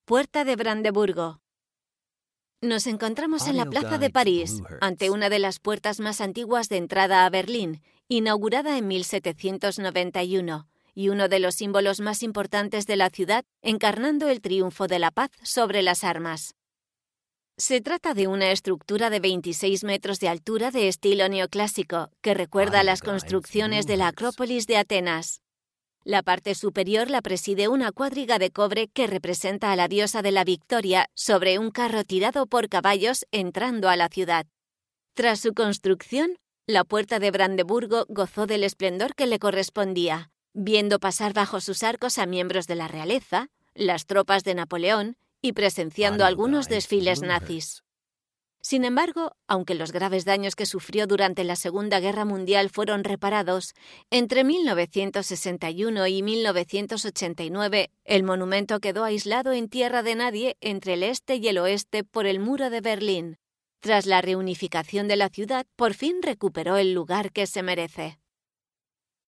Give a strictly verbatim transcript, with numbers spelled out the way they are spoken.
Puerta de Brandeburgo. Nos encontramos en la Plaza de París, ante una de las puertas más antiguas de entrada a Berlín, inaugurada en mil setecientos noventa y uno, y uno de los símbolos más importantes de la ciudad, encarnando el triunfo de la paz sobre las armas. Se trata de una estructura de veintiséis metros de altura de estilo neoclásico, que recuerda a las construcciones de la Acrópolis de Atenas. La parte superior la preside una cuadriga de cobre que representa a la diosa de la victoria sobre un carro tirado por caballos entrando a la ciudad. Tras su construcción, la Puerta de Brandeburgo gozó del esplendor que le correspondía, viendo pasar bajo sus arcos a miembros de la realeza, las tropas de Napoleón y presenciando algunos desfiles nazis. Sin embargo, aunque los graves daños que sufrió durante la Segunda Guerra Mundial fueron reparados, entre mil novecientos sesenta y uno y mil novecientos ochenta y nueve el monumento quedó aislado en tierra de nadie entre el este y el oeste por el Muro de Berlín. Tras la reunificación de la ciudad, por fin recuperó el lugar que se merece.